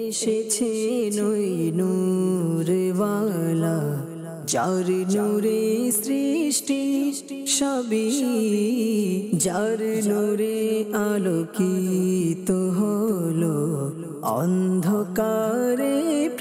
এসেছে ওই নূরওয়ালা, যার নূরে সৃষ্টি সবই, যার নূরে আলোকিত হলো অন্ধকারে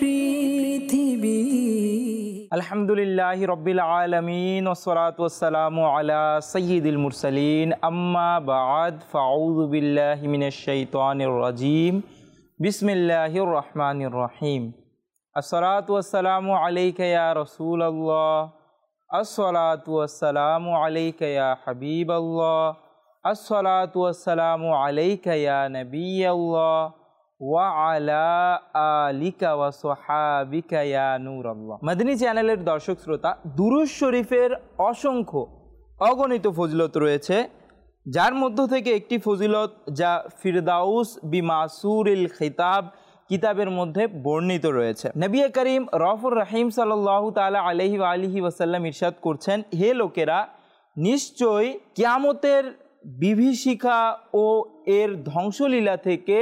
পৃথিবী। আলহামদুলিল্লাহি রাব্বিল আলামিন ওয়াসসালাতু ওয়াসসালামু আলা সাইয়্যিদিল মুরসালিন, আম্মা বা'দ, ফাআউযু বিল্লাহি মিনাশ শাইতানির রাজীম, বিসমিল্লাহির রহমানির রহিম। আসসালাতু ওয়াসসালামু আলাইকা ইয়া রাসূলাল্লাহ, আসসালাতু ওয়াসসালামু আলাইকা ইয়া হাবিবাল্লাহ, আসসালাতু ওয়াসসালামু আলাইকা ইয়া নবিয়াল্লাহ ওয়া আলা আলিকা ওয়া সাহাবিকা ইয়া নূরাল্লাহ। মাদানী চ্যানেলের দর্শক শ্রোতা, দুরূদ শরীফের অসংখ্য অগণিত ফজিলত রয়েছে, যার মধ্য থেকে একটি ফজিলত যা ফিরদাউস বিমাসুরিল খিতাব কিতাবের মধ্যে বর্ণিত রয়েছে। নবী করিম রউফুর রহিম সাল্লাল্লাহু তাআলা আলাইহি ওয়া আলিহি ওয়াসাল্লাম ইরশাদ করছেন, হে লোকেরা, নিশ্চয় কিয়ামতের বিভীষিকা ও এর ধ্বংসলীলা থেকে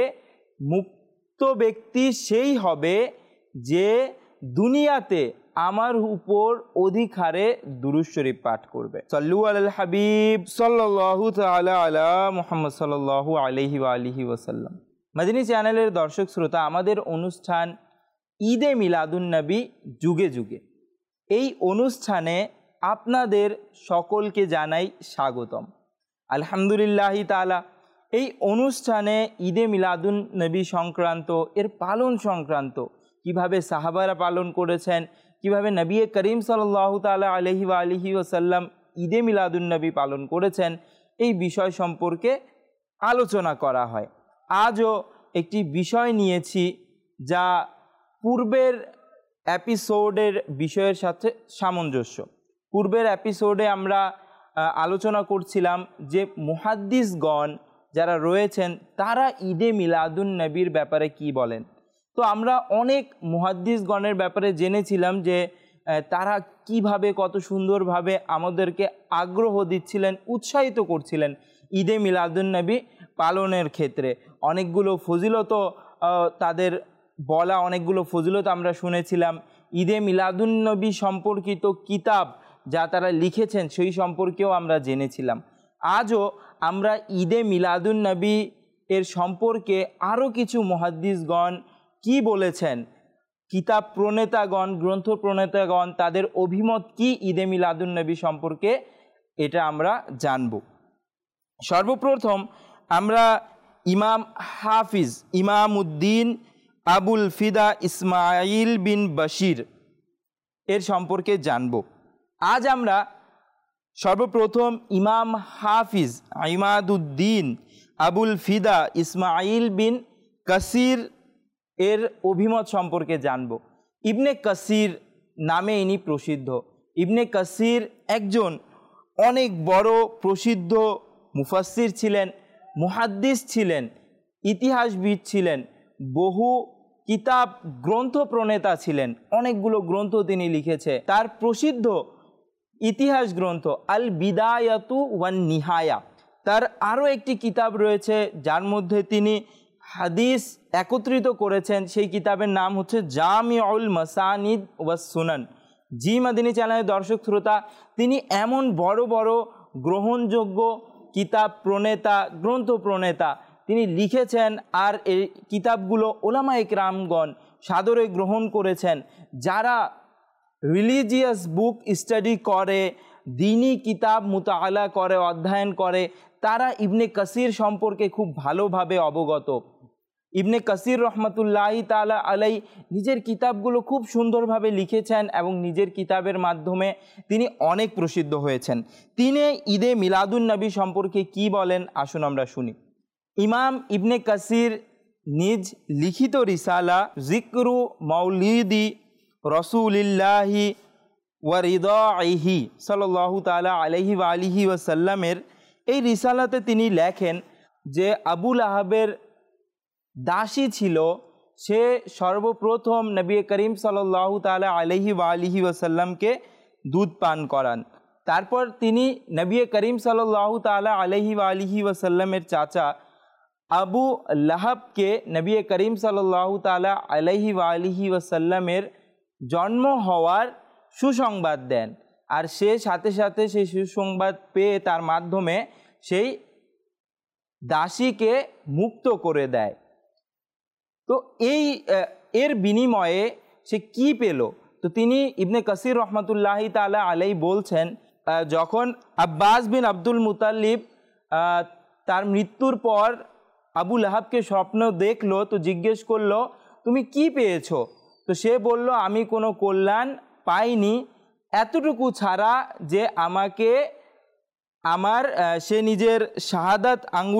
মুক্ত ব্যক্তি সেই হবে যে দুনিয়াতে আমার উপর অধিক হারে দুরূদ শরীফ পাঠ করবে। সাল্লু আলাল হাবিব সাল্লাল্লাহু তাআলা আলা মুহাম্মদ সাল্লাল্লাহু আলাইহি ওয়া আলিহি ওয়াসাল্লাম। মাদানী চ্যানেলের দর্শক শ্রোতা, আমাদের অনুষ্ঠান ঈদে মিলাদুন নবী যুগে যুগে, এই অনুষ্ঠানে আপনাদের সকলকে জানাই স্বাগতম। আলহামদুলিল্লাহি তাআলা, এই অনুষ্ঠানে ঈদে মিলাদুন নবী সংক্রান্ত, এর পালন সংক্রান্ত, কিভাবে সাহাবারা পালন করেছেন, কিভাবে নবী করিম সাল্লাল্লাহু তাআলা আলাইহি ওয়া আলিহি ওয়াসাল্লাম ঈদে মিলাদুন নবী পালন করেছেন, এই বিষয় সম্পর্কে আলোচনা করা হয়। আজও একটি বিষয় নিয়েছি যা পূর্বের এপিসোডের বিষয়ের সাথে সামঞ্জস্য। পূর্বের এপিসোডে আমরা আলোচনা করছিলাম যে মুহাদ্দিসগণ যারা রয়েছেন তারা ঈদে মিলাদুন নবীর ব্যাপারে কি বলেন। তো আমরা অনেক মুহাদ্দিসগণের ব্যাপারে জেনেছিলাম যে তারা কিভাবে, কত সুন্দরভাবে আমাদেরকে আগ্রহ দিচ্ছিলেন, উৎসাহিত করছিলেন ঈদে মিলাদুন নবী পালনের ক্ষেত্রে। অনেকগুলো ফজিলত তাদের বলা, অনেকগুলো ফজিলত আমরা শুনেছিলাম। ঈদে মিলাদুন নবী সম্পর্কিত কিতাব যা তারা লিখেছেন সেই সম্পর্কেও আমরা জেনেছিলাম। আজও আমরা ঈদে মিলাদুন নবী এর সম্পর্কে আরও কিছু মুহাদ্দিসগণ কি বলেছেন, কিতাব প্রণেতাগণ, গ্রন্থ প্রণেতাগণ, তাদের অভিমত কি ঈদে মিলাদুন নবী সম্পর্কে, এটা আমরা জানব। সর্বপ্রথম আমরা ইমাম হাফিজ ইমামউদ্দিন আবুল ফিদা ইসমাইল বিন বশির এর সম্পর্কে জানব। আজ আমরা সর্বপ্রথম ইমাম হাফিজ ইমাদউদ্দিন আবুল ফিদা ইসমাইল বিন কাসির এর অভিমত সম্পর্কে জানব। ইবনে কাসির নামে ইনি প্রসিদ্ধ। ইবনে কাসির একজন অনেক বড় প্রসিদ্ধ মুফাসসির ছিলেন, মুহাদ্দিস ছিলেন, ইতিহাসবিদ ছিলেন, বহু কিতাব গ্রন্থ প্রণেতা ছিলেন, অনেকগুলো গ্রন্থ তিনি লিখেছে। তার প্রসিদ্ধ ইতিহাস গ্রন্থ আল বিদায়াতু ওয়ান নিহায়া, তার আরও একটি কিতাব রয়েছে যার মধ্যে তিনি হাদিস একত্রিত করেছেন, সেই কিতাবের নাম হচ্ছে জামিউল মাসানিদ ওয়াস সুনান। জি মাদানী চ্যানেলের দর্শক শ্রোতা, তিনি এমন বড় বড় গ্রহণযোগ্য কিতাব প্রণেতা, গ্রন্থ প্রণেতা তিনি লিখেছেন, আর এই কিতাবগুলো ওলামা ইকরামগণ সাদরে গ্রহণ করেছেন। যারা রিলিজিয়াস বুক স্টাডি করে, দ্বীনি কিতাব মুতাআলা করে, অধ্যয়ন করে, তারা ইবনে কাসির সম্পর্কে খুব ভালোভাবে অবগত। ইবনে কাসির রহমতুল্লাহি তাআলা আলাই নিজের কিতাবগুলো খুব সুন্দরভাবে লিখেছেন এবং নিজের কিতাবের মাধ্যমে তিনি অনেক প্রসিদ্ধ হয়েছেন। তিনি ঈদে মিলাদুন নবী সম্পর্কে কি বলেন, আসুন আমরা শুনি। ইমাম ইবনে কাসির নিজ লিখিত রিসালা জিক্রু মাউলিদি রসুলিল্লাহি ওয়া রিদাইহি সাল্লাল্লাহু তাআলা আলাইহি ওয়া আলিহি ওয়াসাল্লামের এই রিসালাতে তিনি লেখেন যে আবুল আহাবের দাসী ছিল, সে সর্বপ্রথম নবী করিম সাল্লাল্লাহু তাআলা আলাইহি ওয়া আলিহি ওয়াসাল্লামকে দুধ পান করান। তারপর তিনি নবী করিম সাল্লাল্লাহু তাআলা আলাইহি ওয়া আলিহি ওয়াসাল্লামের চাচা আবু লাহাবকে নবী করিম সাল্লাল্লাহু তাআলা আলাইহি ওয়ালিহি ওয়াসাল্লামের জন্ম হওয়ার সুসংবাদ দেন, আর সে সাথে সাথে সেই সুসংবাদ পেয়ে তার মাধ্যমে সেই দাসীকে মুক্ত করে দেয়। তো এর বিনিময়ে সে কি পেল? তো তিনি ইবনে কাসির রহমতুল্লাহি তাআলা আলাইহি বলছেন, যখন আব্বাস বিন আব্দুল মুতাল্লিব তার মৃত্যুর পর আবু লাহাবকে স্বপ্ন দেখলো, তো জিজ্ঞেস করলো তুমি কি পেয়েছো? তো সে বলল আমি কোনো কল্যাণ পাইনি, এতটুকু ছাড়া যে আমাকে সে নিজের শাহাদাত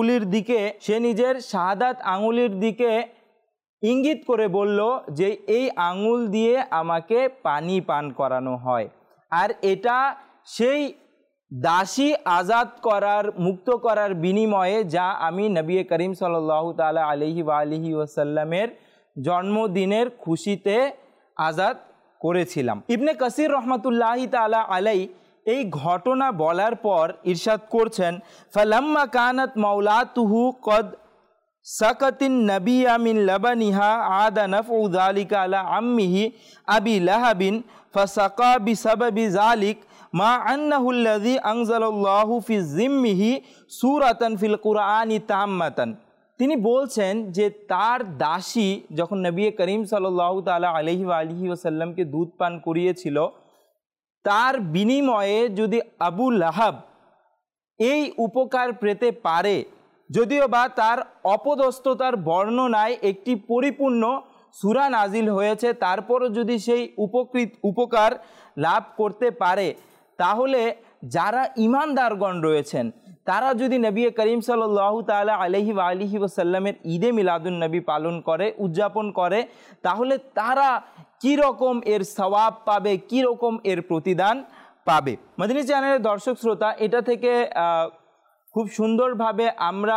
আঙ্গুলির দিকে ইঙ্গিত করে বলল যে এই আঙ্গুল দিয়ে আমাকে পানি পান করানো হয়, আর এটা সেই দাসী মুক্ত করার বিনিময়ে যা আমি নবী করিম সাল্লাল্লাহু তাআলা আলাইহি ওয়ালিহি ওয়াসাল্লামের জন্মদিনের খুশিতে আজাদ করেছিলাম। ইবনে কাসির রহমতুল্লাহি তাআলা আলাইহি এই ঘটনা বলার পর ইরশাদ করছেন, ফালাম্মা কানাত মাওলাতুহু কদ সাকাতিন নবিয়া মিন লাবানিহা আদা নাফউ যালিকা আলা আম্মিহি আবি লাহাবিন ফাসাকা বিসাবাবি যালিক মা আন্নাহু আল্লাযী আনজালাল্লাহু ফি যিম্মিহি সূরাতান ফিল কুরআনি তাম্মাতান। তিনি বলছেন যে তার দাসী যখন নবী করিম সাল্লাল্লাহু তাআলা আলাইহি ওয়ালিহি ওয়াসাল্লামকে দুধ পান করিয়েছিল, তার বিনিময়ে যদি আবু লাহাব এই উপকার পেতে পারে, যদিও বা তার অপদস্থতার বর্ণনায় একটি পরিপূর্ণ সূরা নাজিল হয়েছে, তারপরও যদি সেই উপকার লাভ করতে পারে, তাহলে যারা ঈমানদারগণ রয়েছেন তারা যদি নবী করিম সাল্লাল্লাহু তাআলা আলাইহি ওয়ালিহি ওয়াসাল্লামের ঈদে মিলাদুন নবী পালন করে, উদযাপন করে, তাহলে তারা কি রকম এর সওয়াব পাবে, কি রকম এর প্রতিদান পাবে। মদিনী চ্যানেলের দর্শক শ্রোতা, এটা থেকে খুব সুন্দরভাবে আমরা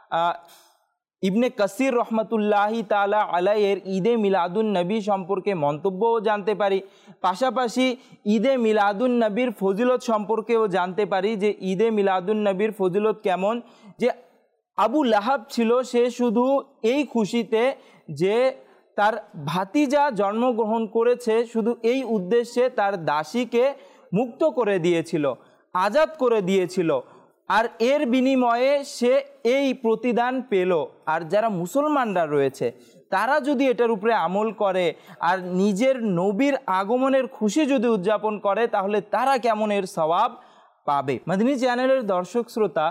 ইবনে কাসির রহমতুল্লাহি তাআলা আলাইহির ঈদে মিলাদুন নবী সম্পর্কে মন্তব্যও জানতে পারি, পাশাপাশি ঈদে মিলাদুন নবীর ফজিলত সম্পর্কেও জানতে পারি যে ঈদে মিলাদুন নবীর ফজিলত কেমন। যে আবু লাহাব ছিল, সে শুধু এই খুশিতে যে তার ভাতিজা জন্মগ্রহণ করেছে, শুধু এই উদ্দেশ্যে তার দাসীকে মুক্ত করে দিয়েছিল, আজাদ করে দিয়েছিল, আর এর বিনিময়ে সে এই প্রতিদান পেল। আর যারা মুসলমানরা রয়েছে তারা যদি এটার উপরে আমল করে আর নিজের নবীর আগমনের খুশি যদি উদযাপন করে, তাহলে তারা কেমন এর সওয়াব পাবে। মদিনী চ্যানেলের দর্শক শ্রোতা,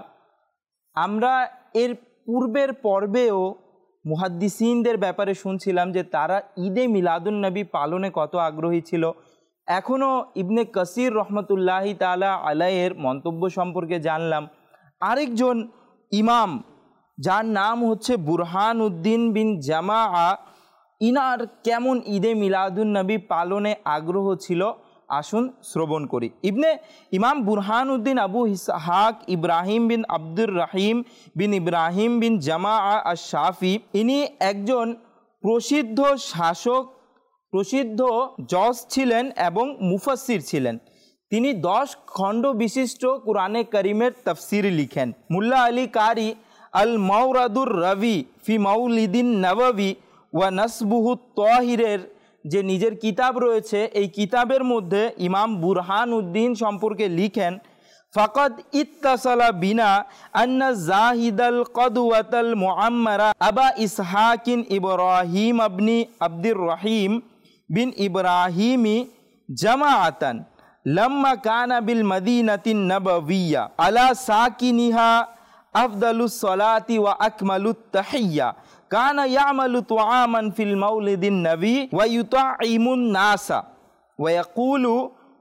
আমরা এর পূর্বের পর্বেও মুহাদ্দিসিনদের ব্যাপারে শুনছিলাম যে তারা ঈদে মিলাদুন নবী পালনে কত আগ্রহী ছিল। এখনও ইবনে কাসির রহমতুল্লাহি তাআলা আলাইহির মন্তব্য সম্পর্কে জানলাম। আরেকজন ইমাম যার নাম হচ্ছে বুরহানুদ্দিন বিন জামাআ, ইনার কেমন ঈদে মিলাদুন নবী পালনে আগ্রহ ছিল, আসুন শ্রবণ করি। ইমাম বুরহানুদ্দিন আবু ইসহাক ইব্রাহিম বিন আব্দুর রহিম বিন ইব্রাহিম বিন জামাআ আশ-শাফি, ইনি একজন প্রসিদ্ধ শাসক, প্রসিদ্ধ জজ ছিলেন এবং মুফাসসির ছিলেন। তিনি 10 খণ্ড বিশিষ্ট কুরআনে কারীমের তাফসীর লিখেন। মুল্লা আলী কারি আল মাওরাদুর রবি ফি মাউলিদিন নববী ওয়া নাসবুহু তাহিরের যে নিজের কিতাব রয়েছে, এই কিতাবের মধ্যে ইমাম বুরহানুদ্দিন সম্পর্কে লিখেন, ফাকাদ ইত্তাসালা বিনা আন্না জাহিদাল কদওয়াতাল মুআম্মারা আবা ইসহাকিন ইব্রাহিম ইবনে আব্দুর রহিম বিন ইব্রাহিমি জামাআতান লাম্মা কানা বিল মদিনাতিন নববিয়্যা আলা সাকিনিহা আফদালুস সালাতি ওয়া আকমালুত তাহিয়্যা কানা ইয়ামালু তুআমান ফিল মাউলিদিন নবী ওয়া ইউতাইমুন নাসা ওয়া ইয়াকুলু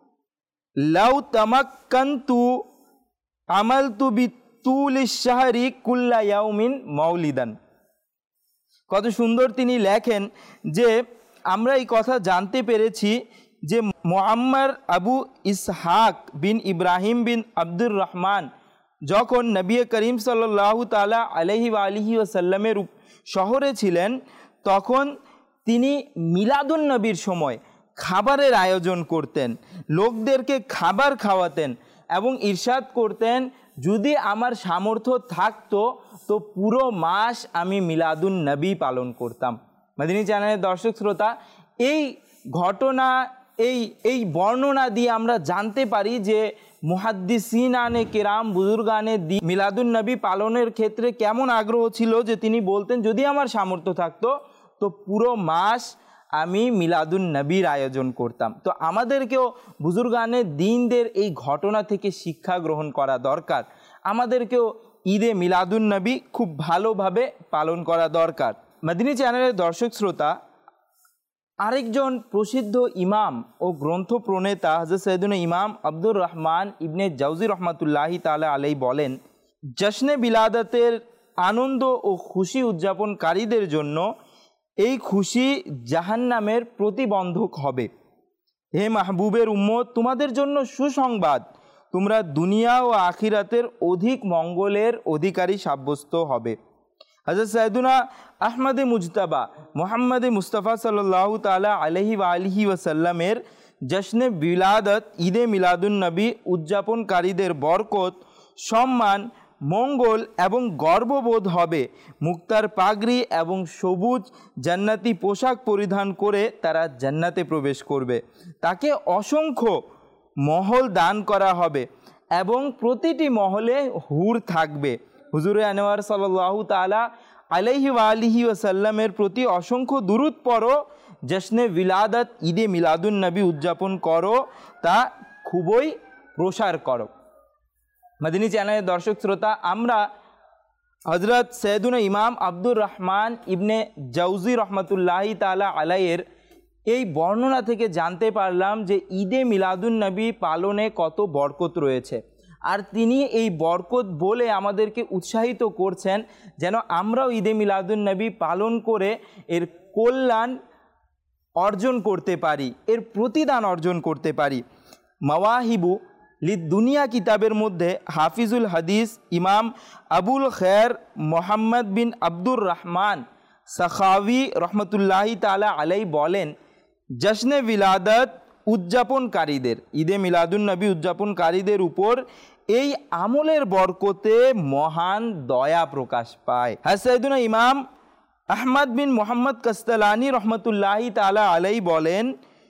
লাউ তামাক্কানতু আমালতু বিতুলিশ শাহরি কুল্লা ইয়াউমিন মাউলিদান। কত সুন্দর তিনি লেখেন যে আমরা এই কথা জানতে পেরেছি যে Muammar Abu Ishaq bin Ibrahim bin Abdur Rahman যখন নবী করিম সাল্লাল্লাহু তাআলা আলাইহি ওয়ালিহি ওয়াসাল্লামের শহরে ছিলেন, তখন তিনি মিলাদুন নবীর সময় খাবারের আয়োজন করতেন, লোকদেরকে খাবার খাওয়াতেন এবং ইরশাদ করতেন যদি আমার সামর্থ্য থাকতো তো পুরো মাস আমি মিলাদুন নবী পালন করতাম। মাদিনী চ্যানেলের দর্শক শ্রোতা, এই ঘটনা এই বর্ণনা দিয়ে আমরা জানতে পারি যে মুহাদ্দিসিনানে কেরাম বুজুর্গানে দিন মিলাদুন নবী পালনের ক্ষেত্রে কেমন আগ্রহ ছিল, যে তিনি বলতেন যদি আমার সামর্থ্য থাকতো তো পুরো মাস আমি মিলাদুন নবীর আয়োজন করতাম। তো আমাদেরকেও বুজুর্গানে দিনদের এই ঘটনা থেকে শিক্ষা গ্রহণ করা দরকার। আমাদেরকেও ঈদে মিলাদুন নবী খুব ভালোভাবে পালন করা দরকার। মাদিনী চ্যানেলের দর্শক শ্রোতা, আরেকজন প্রসিদ্ধ ইমাম ও গ্রন্থ প্রণেতা হযরত সৈয়দনা ইমাম আব্দুর রহমান ইবনে জাওজি রহমাতুল্লাহি তাআলা আলাইহি বলেন, জশ্নে বিলাদতের আনন্দ ও খুশি উদযাপনকারীদের জন্য এই খুশি জাহান্নামের প্রতিবন্ধক হবে। হে মাহবুবের উম্মত, তোমাদের জন্য সুসংবাদ, তোমরা দুনিয়া ও আখিরাতের অধিক মঙ্গলের অধিকারী সাব্যস্ত হবে। হযরত সৈয়দনা আহমদে মুজতাবা মুহাম্মদে মুস্তাফা সাল্লাল্লাহু তাআলা আলাইহি ওয়া আলিহি ওয়াসাল্লামের জশ্নে বিলাদত ঈদে মিলাদুন নবী উদযাপনকারীদের বরকত, সম্মান, মঙ্গল এবং গর্ববোধ হবে। মুক্তার পাগড়ি এবং সবুজ জান্নাতি পোশাক পরিধান করে তারা জান্নাতে প্রবেশ করবে। তাকে অসংখ্য মহল দান করা হবে এবং প্রতিটি মহলে হুর থাকবে। হুজুরে আনোয়ার সাল্লাল্লাহু তাআলা আলাইহি ওয়া আলিহি ওয়াসাল্লামের প্রতি অসংখ্য দুরূদ পড়ো, জশ্নে বিলাদত ঈদে মিলাদুন নবী উদযাপন করো, তা খুবই প্রসার করো। মাদিনী চ্যানেলের দর্শক শ্রোতা, আমরা হযরত সৈয়দনা ইমাম আব্দুর রহমান ইবনে জাওজি রহমাতুল্লাহি তাআলা আলাইহির এই বর্ণনা থেকে জানতে পারলাম যে ঈদে মিলাদুন নবী পালনে কত বরকত রয়েছে। আর তিনি এই বরকত বলে আমাদেরকে উৎসাহিত করছেন যেন আমরাও ঈদে মিলাদুন নবী পালন করে এর কল্যাণ অর্জন করতে পারি, এর প্রতিদান অর্জন করতে পারি। মাওয়াহিবু লিদ্দুনিয়া কিতাবের মধ্যে হাফিজুল হাদিস ইমাম আবুল খের মোহাম্মদ বিন আব্দুর রহমান সাখাওয়ি রহমতুল্লাহি তাআলা আলাইহি বলেন, জশ্নে বিলাদত উদযাপনকারীদের, ঈদে মিলাদুন নবী উদযাপনকারীদের উপর এই আমলের বরকতে মহান দয়া প্রকাশ পায়। সৈয়দনা ইমাম আহমদ বিন মোহাম্মদ কাস্তালানি রহমতুল্লাহি তাআলা আলাইহি বলেন,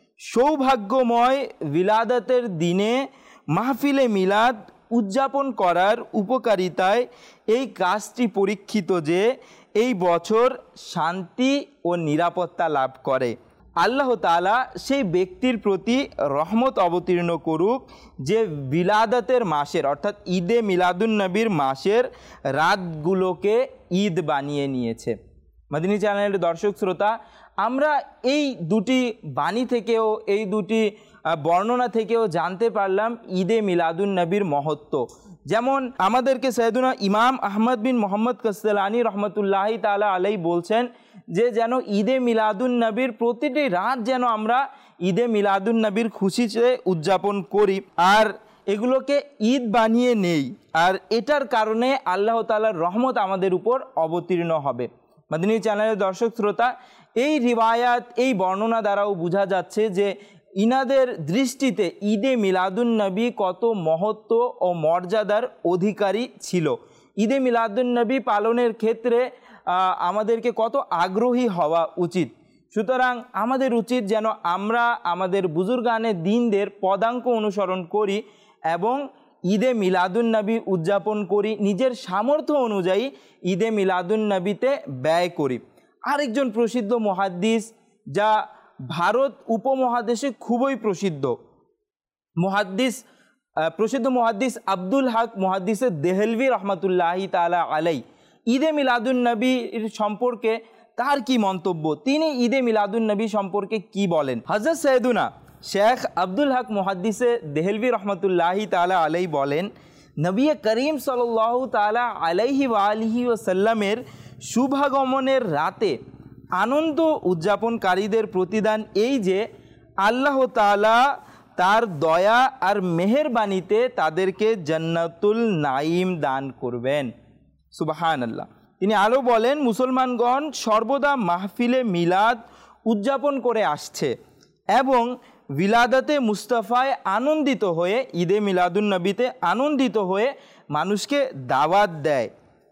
সৌভাগ্যময় বিলাদতের দিনে মাহফিলে মিলাদ উদযাপন করার উপকারিতায় এই কাজটি পরীক্ষিত যে এই বছর শান্তি ও নিরাপত্তা লাভ করে। আল্লাহ তাআলা সেই ব্যক্তির প্রতি রহমত অবতীর্ণ করুক যে বিলাদতের মাসের অর্থাৎ ঈদে মিলাদুন নবীর মাসের রাতগুলোকে ঈদ বানিয়ে নিয়েছে। মাদিনী চ্যানেলের দর্শক শ্রোতা, আমরা এই দুটি বাণী থেকেও, এই দুটি বর্ণনা থেকেও জানতে পারলাম ঈদে মিলাদুন নবীর মহত্ব। যেমন আমাদেরকে সৈয়দনা ইমাম আহমদ বিন মোহাম্মদ কাস্তালানি রহমতুল্লাহি তাআলা আলাইহি বলছেন যে যেন ঈদে মিলাদুন নবীর প্রতিটি রাত যেন আমরা ঈদে মিলাদুন নবীর খুশিতে উদযাপন করি আর এগুলোকে ঈদ বানিয়ে নেই, আর এটার কারণে আল্লাহ তাআলার রহমত আমাদের উপর অবতীর্ণ হবে। মাদিনী চ্যানেলের দর্শক শ্রোতা, এই রিওয়ায়াত, এই বর্ণনা দ্বারাও বোঝা যাচ্ছে যে ইনাদের দৃষ্টিতে ঈদে মিলাদুন নবী কত মহত্ব ও মর্যাদার অধিকারী ছিল। ঈদে মিলাদুন নবী পালনের ক্ষেত্রে আমাদেরকে কত আগ্রহী হওয়া উচিত। সুতরাং আমাদের উচিত যেন আমরা আমাদের বুজুর্গানে দিনদের পদাঙ্ক অনুসরণ করি এবং ঈদে মিলাদুন নবী উদযাপন করি, নিজের সামর্থ্য অনুযায়ী ঈদে মিলাদুন নবীতে ব্যয় করি। আরেকজন প্রসিদ্ধ মুহাদ্দিস, যা ভারত উপমহাদেশে খুবই প্রসিদ্ধ মুহাদ্দিস আব্দুল হক মুহাদ্দিসে দেহলভি রহমতুল্লাহি তাআলা আলাইহি ঈদে মিলাদুন নবীর সম্পর্কে তার কি মন্তব্য, তিনি ঈদে মিলাদুন নবী সম্পর্কে কি বলেন। হযরত সৈয়দুনা শেখ আব্দুল হক মুহাদ্দিসে দেহলভি রহমতুল্লাহি তাআলা আলাইহি বলেন, নবী করিম সাল্লাল্লাহু তাআলা আলাইহি ওয়া আলিহি ওয়াসাল্লামের শুভাগমনের রাতে আনন্দ উদযাপনকারীদের প্রতিদান এই যে আল্লাহ তাআলা তার দয়া আর মেহেরবানিতে তাদেরকে জান্নাতুল নাঈম দান করবেন। সুবহানাল্লাহ। তিনি আরও বলেন, মুসলমানগণ সর্বদা মাহফিলে মিলাদ উদযাপন করে আসছে এবং বিলাদতে মুস্তাফায় আনন্দিত হয়ে, ঈদে মিলাদুন নবীতে আনন্দিত হয়ে মানুষকে দাওয়াত দেয়,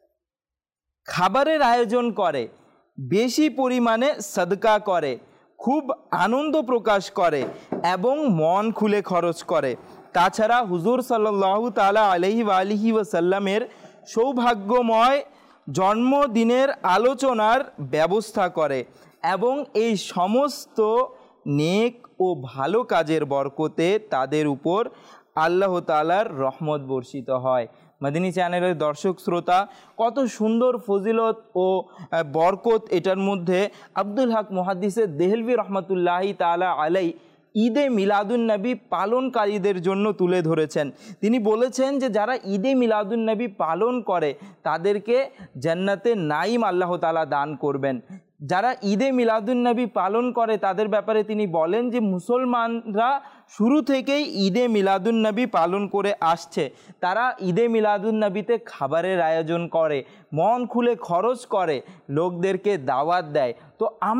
খাবারের আয়োজন করে, বেশি পরিমাণে সদকা করে, খুব আনন্দ প্রকাশ করে এবং মন খুলে খরচ করে। তাছাড়া হুজুর সাল্লাল্লাহু তাআলা আলাইহি ওয়াসাল্লামের সৌভাগ্যময় জন্মদিনের আলোচনার ব্যবস্থা করে এবং এই সমস্ত নেক ও ভালো কাজের বরকতে তাদের উপর আল্লাহ তাআলার রহমত বর্ষিত হয়। মাদিনী চ্যানেলের দর্শক শ্রোতা, কত সুন্দর ফজিলত ও বরকত এটার মধ্যে আব্দুল হক মুহাদ্দিসে দেহলভী রহমতুল্লাহি তাআলা আলাই ঈদে মিলাদুন্নবী পালনকারীদের জন্য তুলে ধরেছেন। তিনি বলেছেন যে যারা ঈদে মিলাদুন্নবী পালন করে তাদেরকে জান্নাতে নাইম আল্লাহ তাআলা দান করবেন। যারা ঈদে মিলাদুন্নবী পালন করে তাদের ব্যাপারে তিনি বলেন যে মুসলমানরা শুরু থেকেই ঈদে মিলাদুন্নবী পালন করে আসছে। তারা ঈদে মিলাদুন্নবীতে খাবারের আয়োজন করে, মন খুলে খরচ করে, লোকদেরকে দাওয়াত দেয়। তো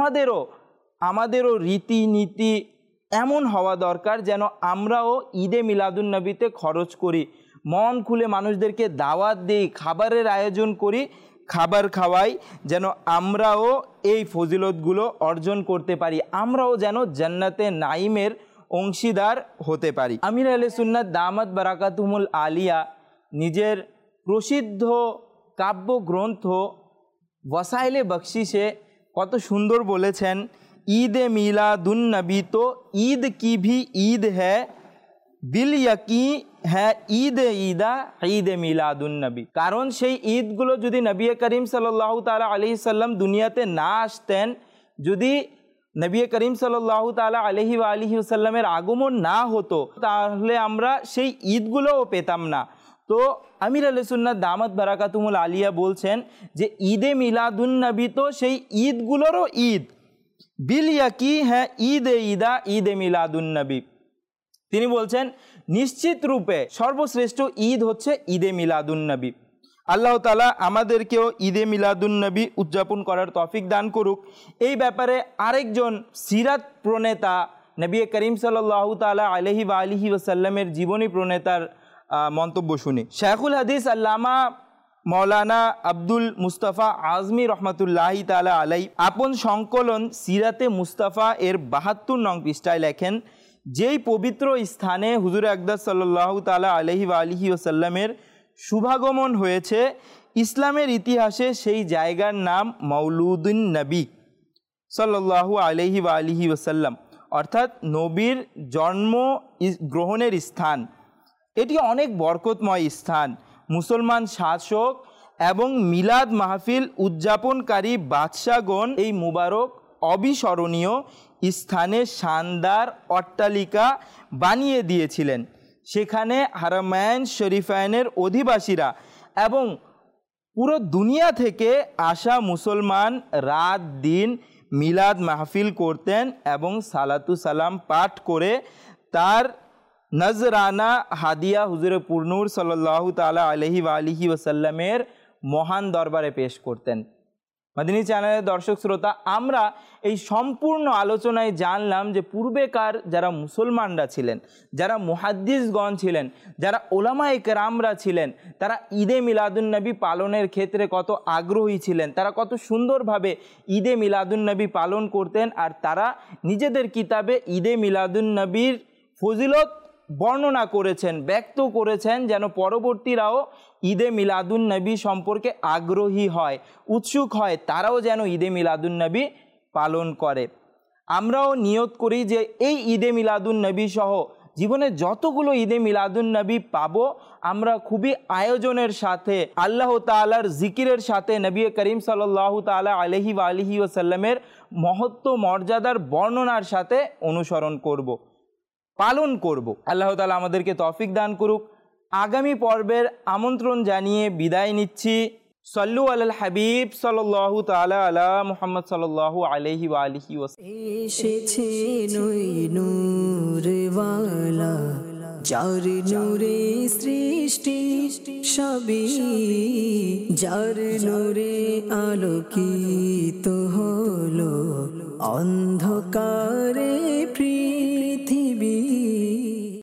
আমাদেরও রীতিনীতি এমন হওয়া দরকার যেন আমরাও ঈদে মিলাদুন্নবীতে খরচ করি, মন খুলে মানুষদেরকে দাওয়াত দিই, খাবারের আয়োজন করি, খাবার খাওয়াই, যেন আমরাও এই ফজিলতগুলো অর্জন করতে পারি, আমরাও যেন জান্নাতে নাইমের অংশীদার হতে পারি। আমির আহলে সুন্নাত দামাত বারাকাতুহুমুল আলিয়া নিজের প্রসিদ্ধ কাব্যগ্রন্থ ওয়াসাইলে বখশিশে কত সুন্দর বলেছেন, ঈদ মিলাদুন্নবী তো ঈদ কি ভি ঈদ হ্যায়, বিল ইয়াকিন হ্যাঁ ঈদ ঈদা ঈদ মিলাদুন্নবী। কারণ সেই ঈদগুলো যদি নবী করিম সাল্লাল্লাহু তাআলা আলাইহি সাল্লাম দুনিয়াতে না আসতেন, যদি নবী করিম সাল্লাল্লাহু তাআলা আলাইহি ওয়াসাল্লামের আগমন না হতো, তাহলে আমরা সেই ঈদগুলোও পেতাম না। তো আমির আহলে সুন্নাত দামাত বারাকাতুহুমুল আলিয়া বলছেন যে ঈদে মিলাদুন্নবী তো সেই ঈদগুলোরও ঈদ, বিল ইয়াকিন হ্যাঁ ঈদ ঈদা ঈদ মিলাদুন্নবী। তিনি বলছেন নিশ্চিত রূপে সর্বশ্রেষ্ঠ ঈদ হচ্ছে ঈদে মিলাদুন্নবী। আল্লাহ তাআলা আমাদেরকেও ঈদে মিলাদুন্নবী উদযাপন করার তৌফিক দান করুক। এই ব্যাপারে আরেকজন সিরাত প্রণেতা নবী করিম সাল্লাল্লাহু তাআলা আলাইহি ওয়াসাল্লামের জীবনী প্রণেতার মন্তব্য শুনি। শায়খুল হাদিস আল্লামা মৌলানা আব্দুল মুস্তাফা আজমি রহমতুল্লাহি তাআলা আলাই আপন সংকলন সিরাতে মুস্তাফা এর ৭২ নং পৃষ্ঠায় লেখেন, যেই পবিত্র স্থানে হুজুর আকদাস সাল্লাল্লাহু তাআলা আলাইহি ওয়াসাল্লামের শুভাগমন হয়েছে, ইসলামের ইতিহাসে সেই জায়গার নাম মৌলুদুন নবী সাল্লাল্লাহু আলাইহি ওয়াসাল্লাম, অর্থাৎ নবীর জন্ম গ্রহণের স্থান। এটি অনেক বরকতময় স্থান। মুসলমান শাসক এবং মিলাদ মাহফিল উদযাপনকারী বাদশাগণ এই মুবারক অবিস্মরণীয় স্থানে শানদার অট্টালিকা বানিয়ে দিয়েছিলেন। সেখানে হারামাইন শরীফাইনের অধিবাসীরা এবং পুরো দুনিয়া থেকে আসা মুসলমান রাত দিন মিলাদ মাহফিল করতেন এবং সালাতু সালাম পাঠ করে তার নজরানা হাদিয়া হুজুরে পুরনূর সাল্লাল্লাহু তাআলা আলাইহি ওয়াসাল্লামের মহান দরবারে পেশ করতেন। মাদিনী চ্যানেলের দর্শক শ্রোতা, আমরা এই সম্পূর্ণ আলোচনায় জানলাম যে পূর্বেকার যারা মুসলমানরা ছিলেন, যারা মুহাদ্দিসগণ ছিলেন, যারা ওলামায়ে কেরামরা ছিলেন, তারা ঈদে মিলাদুন্নবী পালনের ক্ষেত্রে কত আগ্রহী ছিলেন, তারা কত সুন্দরভাবে ঈদে মিলাদুন্নবী পালন করতেন। আর তারা নিজেদের কিতাবে ঈদে মিলাদুন্নবীর ফজিলত বর্ণনা করেছেন, ব্যক্ত করেছেন, যেন পরবর্তীরাও ঈদে মিলাদুন্নবী সম্পর্কে আগ্রহী হয়, উৎসুক হয়, তারাও যেন ঈদে মিলাদুন্নবী পালন করে। আমরাও নিয়ত করি যে এই ঈদে মিলাদুন্নবী সহ জীবনে যতগুলো ঈদে মিলাদুন্নবী পাবো, আমরা খুবই আয়োজনের সাথে আল্লাহ তাআলার জিকিরের সাথে নবী করিম সাল্লাল্লাহু তাআলা আলাইহি ওয়াসাল্লামের মহত্ব মর্যাদার বর্ণনার সাথে অনুসরণ করব, পালন করব। আল্লাহ তাআলা আমাদেরকে তৌফিক দান করুক। আগামী পর্বের আমন্ত্রণ জানিয়ে বিদায় নিচ্ছি। সল্লু আলাল হাবিব সাল্লাল্লাহু তাআলা আলা মুহাম্মদ সাল্লাল্লাহু আলাইহি ওয়াসাল্লাম। এসেছে নূরওয়ালা, যার নূরে সৃষ্টি সবই, যার নূরে আলোকিত হলো অন্ধকারে